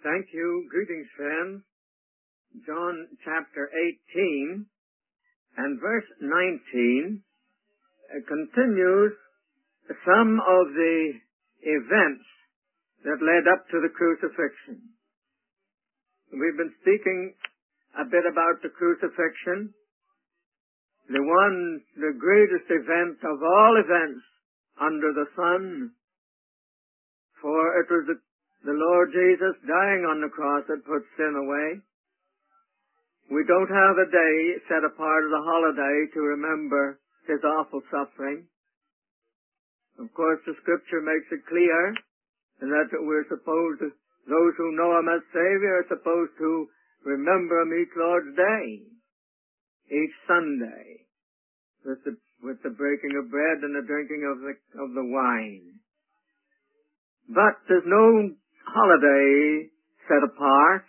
Thank you. Greetings, friends. John chapter 18 and verse 19 continues some of the events that led up to the crucifixion. We've been speaking a bit about the crucifixion, the greatest event of all events under the sun, for it was the Lord Jesus dying on the cross that put sin away. We don't have a day set apart as a holiday to remember His awful suffering. Of course, the Scripture makes it clear that we're supposed to, those who know Him as Savior are supposed to remember Him each Lord's Day, each Sunday, with the breaking of bread and the drinking of the wine. But there's no holiday set apart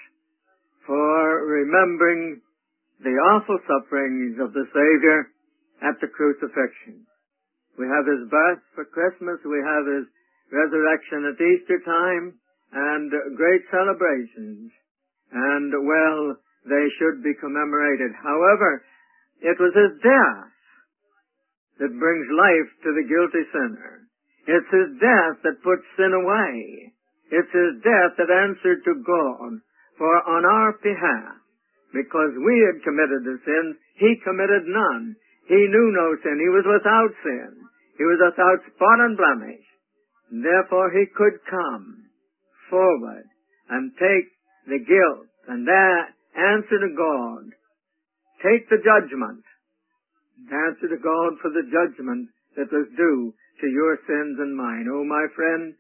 for remembering the awful sufferings of the Savior at the crucifixion. We have His birth for Christmas, we have His resurrection at Easter time, and great celebrations. And, well, they should be commemorated. However, it was His death that brings life to the guilty sinner. It's His death that puts sin away. It's His death that answered to God for on our behalf. Because we had committed the sins, He committed none. He knew no sin. He was without sin. He was without spot and blemish. Therefore He could come forward and take the guilt and that answer to God. Take the judgment. Answer to God for the judgment that was due to your sins and mine. Oh, my friend,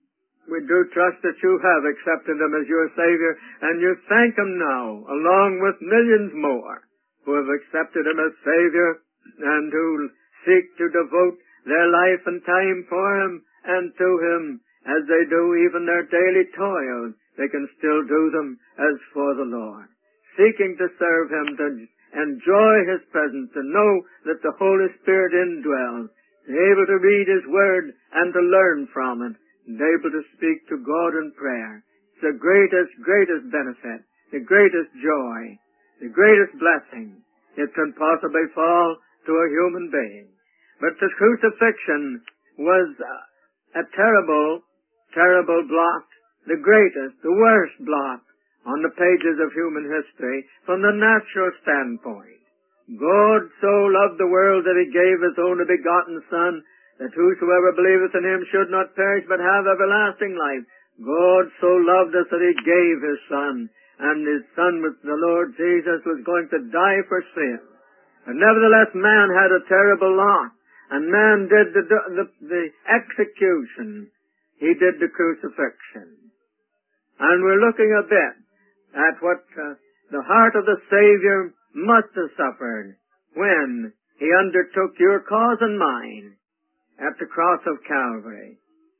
we do trust that you have accepted Him as your Savior, and you thank Him now, along with millions more who have accepted Him as Savior and who seek to devote their life and time for Him and to Him as they do even their daily toils. They can still do them as for the Lord, seeking to serve Him, to enjoy His presence, to know that the Holy Spirit indwells, able to read His Word and to learn from it, and able to speak to God in prayer. It's the greatest benefit, the greatest joy, the greatest blessing it can possibly fall to a human being. But the crucifixion was a terrible, terrible blot, the greatest, the worst blot on the pages of human history from the natural standpoint. God so loved the world that He gave His only begotten Son, that whosoever believeth in Him should not perish but have everlasting life. God so loved us that He gave His Son, and His Son, with the Lord Jesus, was going to die for sin. But nevertheless, man had a terrible lot, and man did the execution. He did the crucifixion. And we're looking a bit at what the heart of the Savior must have suffered when He undertook your cause and mine at the cross of Calvary.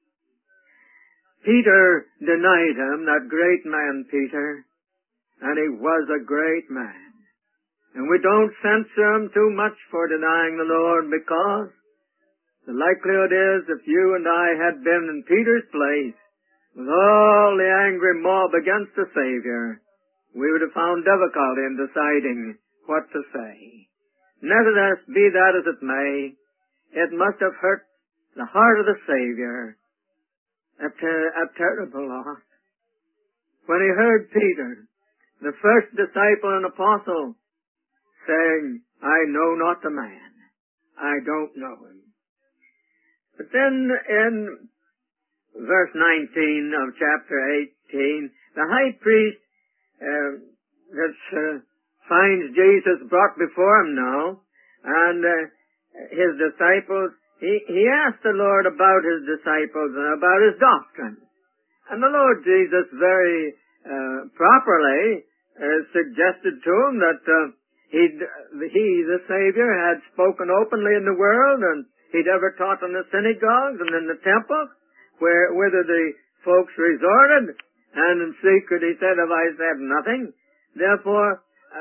Peter denied Him, that great man Peter, and he was a great man. And we don't censure him too much for denying the Lord, because the likelihood is if you and I had been in Peter's place, with all the angry mob against the Savior, we would have found difficulty in deciding what to say. Nevertheless, be that as it may, it must have hurt the heart of the Savior, a terrible loss. When He heard Peter, the first disciple and apostle, saying, I know not the man. I don't know him. But then in verse 19 of chapter 18, the high priest finds Jesus brought before him now, and his disciples, he asked the Lord about his disciples and about his doctrine. And the Lord Jesus very properly suggested to him that he, the Savior, had spoken openly in the world, and He'd ever taught in the synagogues and in the temple, whither the folks resorted, and in secret He said, have I said nothing? Therefore,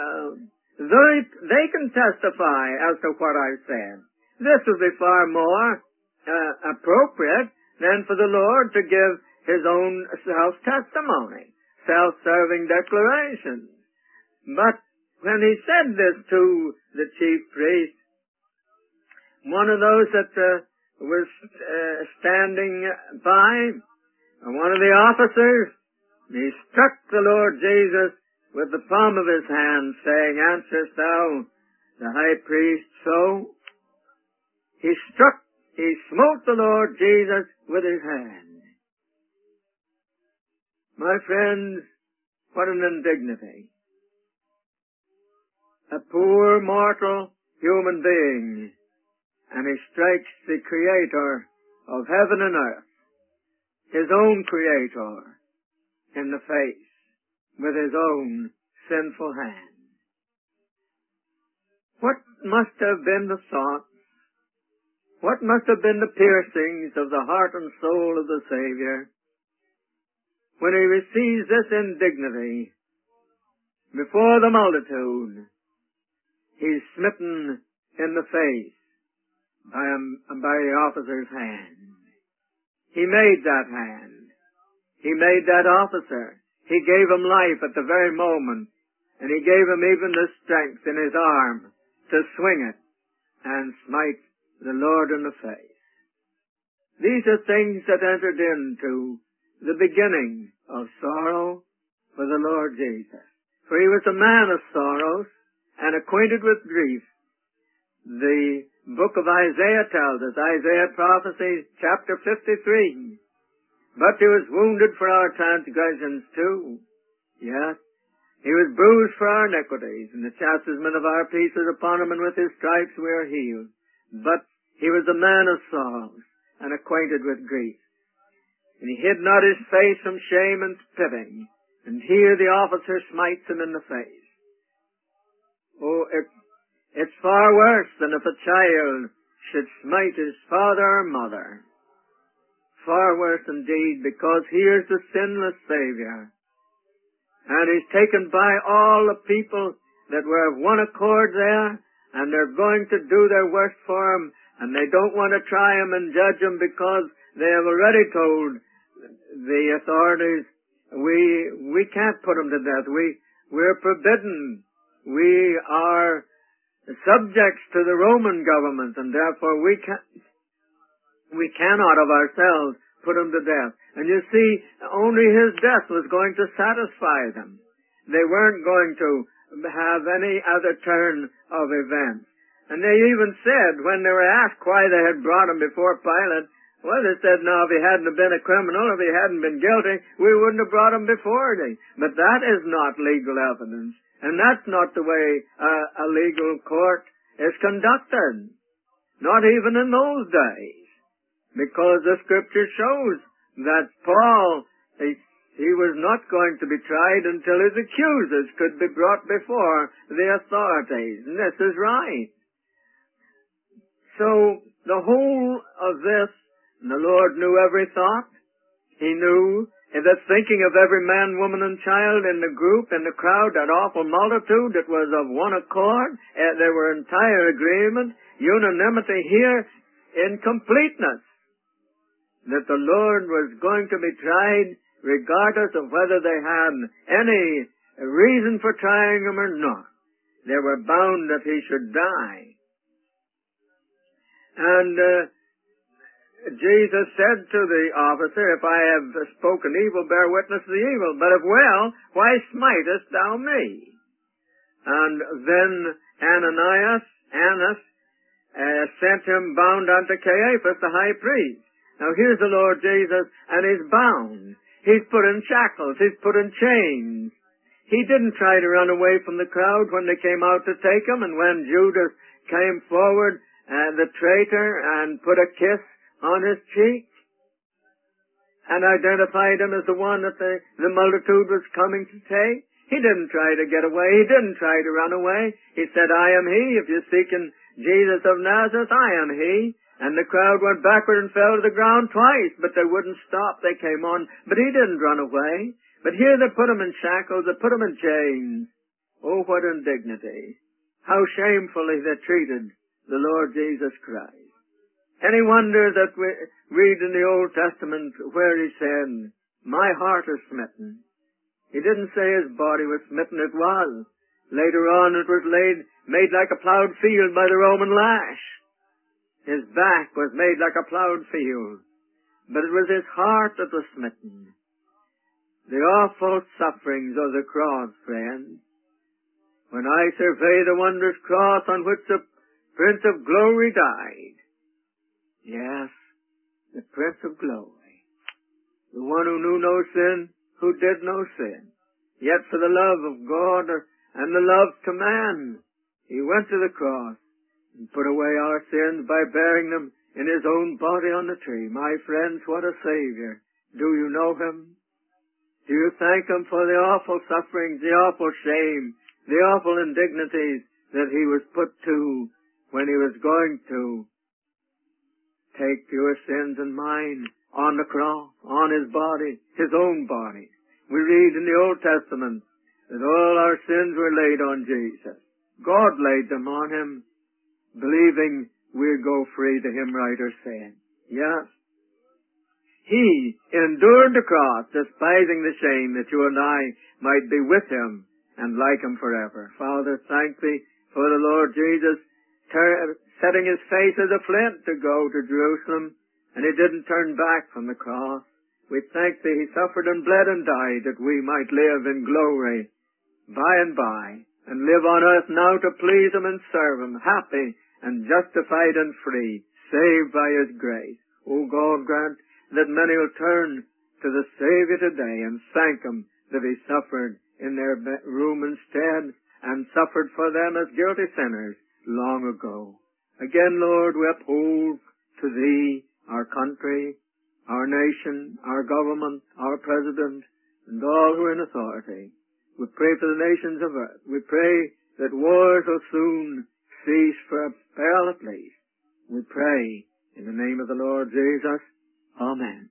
they can testify as to what I've said. This would be far more appropriate than for the Lord to give His own self-testimony, self-serving declarations. But when he said this to the chief priest, one of those that was standing by, one of the officers, he struck the Lord Jesus with the palm of his hand, saying, "Answerest thou the high priest so?" He smote the Lord Jesus with his hand. My friends, what an indignity. A poor mortal human being, and he strikes the Creator of heaven and earth, his own Creator, in the face with his own sinful hand. What must have been the thought? What must have been the piercings of the heart and soul of the Savior when he receives this indignity before the multitude? He's smitten in the face by the officer's hand. He made that hand. He made that officer. He gave him life at the very moment, and he gave him even the strength in his arm to swing it and smite the Lord in the face. These are things that entered into the beginning of sorrow for the Lord Jesus. For he was a man of sorrows and acquainted with grief. The book of Isaiah tells us, Isaiah prophecy, chapter 53, "But he was wounded for our transgressions too. Yes, he was bruised for our iniquities, and the chastisement of our peace is upon him, and with his stripes we are healed. But he was a man of sorrows, and acquainted with grief. And he hid not his face from shame and spitting. And here the officer smites him in the face." Oh, it's far worse than if a child should smite his father or mother. Far worse indeed, because here's the sinless Savior. And he's taken by all the people that were of one accord there, and they're going to do their worst for him, and they don't want to try him and judge him because they have already told the authorities, we can't put him to death. We're forbidden. We are subjects to the Roman government, and therefore we cannot of ourselves put him to death. And you see, only his death was going to satisfy them. They weren't going to have any other turn of events. And they even said, when they were asked why they had brought him before Pilate, well, they said, "No, if he hadn't been a criminal, if he hadn't been guilty, we wouldn't have brought him before thee." But that is not legal evidence. And that's not the way a legal court is conducted. Not even in those days. Because the Scripture shows that Paul, he was not going to be tried until his accusers could be brought before the authorities. And this is right. So, the whole of this, the Lord knew every thought. He knew the thinking of every man, woman, and child in the group, in the crowd, that awful multitude that was of one accord. There were entire agreement, unanimity here in completeness, that the Lord was going to be tried regardless of whether they had any reason for trying him or not. They were bound that he should die. And Jesus said to the officer, "If I have spoken evil, bear witness of the evil. But if well, why smitest thou me?" And then Annas sent him bound unto Caiaphas, the high priest. Now here's the Lord Jesus, and he's bound. He's put in shackles. He's put in chains. He didn't try to run away from the crowd when they came out to take him, and when Judas came forward, the traitor, and put a kiss on his cheek, and identified him as the one that the multitude was coming to take. He didn't try to get away. He didn't try to run away. He said, "I am he. If you're seeking Jesus of Nazareth, I am he." And the crowd went backward and fell to the ground twice, but they wouldn't stop. They came on, but he didn't run away. But here they put him in shackles. They put him in chains. Oh, what indignity. How shamefully they treated the Lord Jesus Christ. Any wonder that we read in the Old Testament where he said, "My heart is smitten." He didn't say his body was smitten. It was. Later on it was made like a plowed field by the Roman lash. His back was made like a plowed field. But it was his heart that was smitten. The awful sufferings of the cross, friends. When I survey the wondrous cross on which the Prince of Glory died. Yes, the Prince of Glory. The one who knew no sin, who did no sin. Yet for the love of God and the love to man, he went to the cross and put away our sins by bearing them in his own body on the tree. My friends, what a Savior. Do you know him? Do you thank him for the awful sufferings, the awful shame, the awful indignities that he was put to when he was going to take your sins and mine on the cross, on his body, his own body? We read in the Old Testament that all our sins were laid on Jesus. God laid them on him, believing we'd go free, the hymn writer said. Yes. He endured the cross, despising the shame, that you and I might be with him and like him forever. Father, thank thee for the Lord Jesus setting his face as a flint to go to Jerusalem, and he didn't turn back from the cross. We thank thee he suffered and bled and died that we might live in glory by and live on earth now to please him and serve him, happy and justified and free, saved by his grace. O God, grant that many will turn to the Savior today and thank him that he suffered in their room instead and suffered for them as guilty sinners long ago. Again, Lord, we uphold to thee our country, our nation, our government, our president, and all who are in authority. We pray for the nations of earth. We pray that wars will soon cease for a spell at least. We pray in the name of the Lord Jesus. Amen.